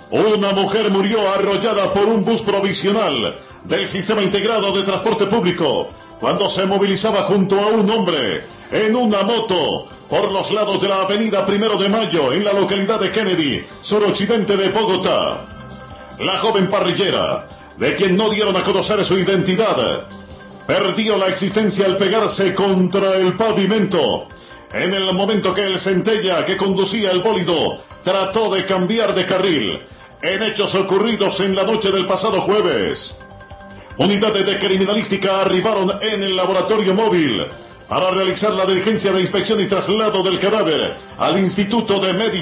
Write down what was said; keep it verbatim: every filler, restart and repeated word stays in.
Una mujer murió arrollada por un bus provisional del Sistema Integrado de Transporte Público cuando se movilizaba junto a un hombre en una moto por los lados de la avenida Primero de Mayo en la localidad de Kennedy, suroccidente de Bogotá. La joven parrillera, de quien no dieron a conocer su identidad, perdió la existencia al pegarse contra el pavimento en el momento que el centella que conducía el bólido trató de cambiar de carril, en hechos ocurridos en la noche del pasado jueves. Unidades de criminalística arribaron en el laboratorio móvil para realizar la diligencia de inspección y traslado del cadáver al Instituto de Medicina